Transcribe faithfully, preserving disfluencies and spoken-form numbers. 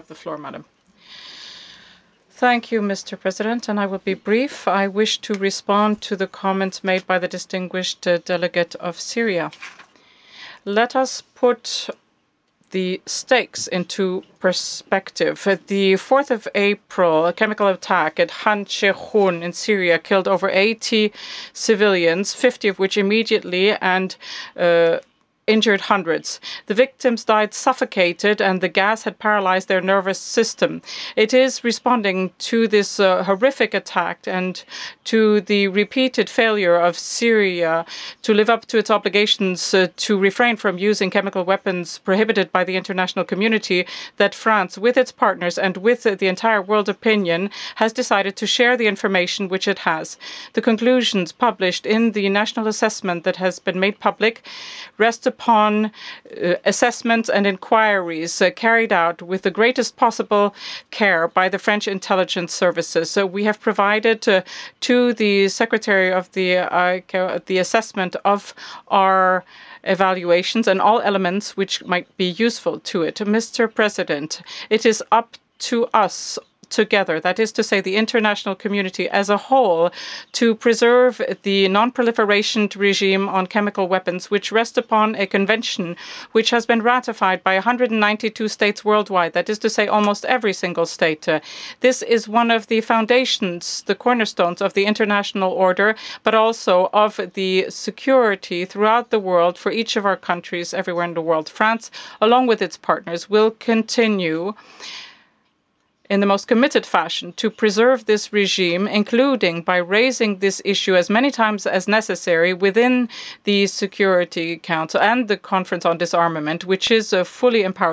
have the floor, madam. Thank you, Mister President, and I will be brief. I wish to respond to the comments made by the distinguished uh, delegate of Syria. Let us put the stakes into perspective. The fourth of April, a chemical attack at Han Sheikhoun in Syria killed over eighty civilians, fifty of which immediately, and uh, injured hundreds. The victims died suffocated and the gas had paralyzed their nervous system. It is responding to this uh, horrific attack and to the repeated failure of Syria to live up to its obligations uh, to refrain from using chemical weapons prohibited by the international community that France, with its partners and with uh, the entire world opinion, has decided to share the information which it has. The conclusions published in the national assessment that has been made public rest upon uh, assessments and inquiries uh, carried out with the greatest possible care by the French intelligence services. So we have provided uh, to the Secretary of the uh, the assessment of our evaluations and all elements which might be useful to it. Mister President, it is up to us together, that is to say the international community as a whole, to preserve the non-proliferation regime on chemical weapons, which rests upon a convention which has been ratified by one hundred ninety-two states worldwide, that is to say almost every single state. Uh, this is one of the foundations, the cornerstones of the international order, but also of the security throughout the world for each of our countries everywhere in the world. France, along with its partners, will continue in the most committed fashion to preserve this regime, including by raising this issue as many times as necessary within the Security Council and the Conference on Disarmament, which is uh, fully empowered